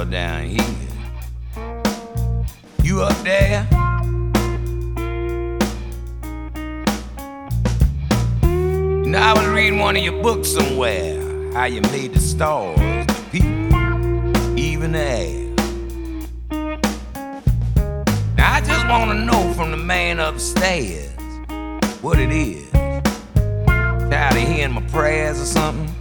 world down here. You up there? You know, I was reading one of your books somewhere, how you made the stars, the people, even the air. Now I just want to know from the man upstairs what it is. Tired of hearing my prayers or something?